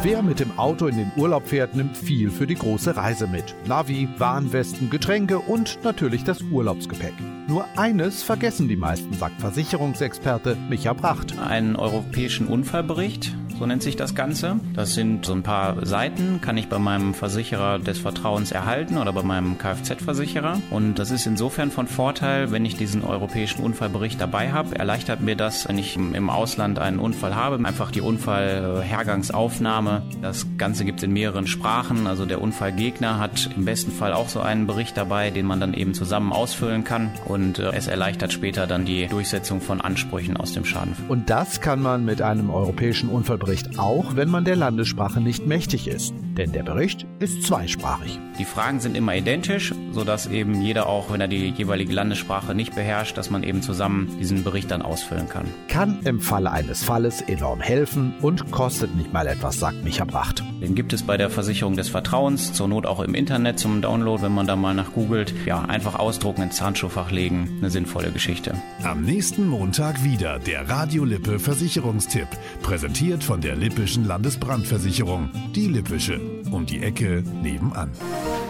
Wer mit dem Auto in den Urlaub fährt, nimmt viel für die große Reise mit. Navi, Warnwesten, Getränke und natürlich das Urlaubsgepäck. Nur eines vergessen die meisten, sagt Versicherungsexperte Micha Bracht. Einen europäischen Unfallbericht, so nennt sich das Ganze. Das sind so ein paar Seiten, kann ich bei meinem Versicherer des Vertrauens erhalten oder bei meinem Kfz-Versicherer. Und das ist insofern von Vorteil, wenn ich diesen europäischen Unfallbericht dabei habe. Erleichtert mir das, wenn ich im Ausland einen Unfall habe, einfach die Unfallhergangsaufnahme. Das Ganze gibt es in mehreren Sprachen. Also der Unfallgegner hat im besten Fall auch so einen Bericht dabei, den man dann eben zusammen ausfüllen kann. Und es erleichtert später dann die Durchsetzung von Ansprüchen aus dem Schadenfall. Und das kann man mit einem europäischen Unfallbericht auch, wenn man der Landessprache nicht mächtig ist. Denn der Bericht ist zweisprachig. Die Fragen sind immer identisch, sodass eben jeder auch, wenn er die jeweilige Landessprache nicht beherrscht, dass man eben zusammen diesen Bericht dann ausfüllen kann. Kann im Falle eines Falles enorm helfen und kostet nicht mal etwas, sagt Micha Bracht. Den gibt es bei der Versicherung des Vertrauens, zur Not auch im Internet zum Download, wenn man da mal nach googelt. Ja, einfach ausdrucken, ins Handschuhfach legen, eine sinnvolle Geschichte. Am nächsten Montag wieder der Radio Lippe Versicherungstipp, präsentiert von der Lippischen Landesbrandversicherung. Die Lippische, um die Ecke nebenan.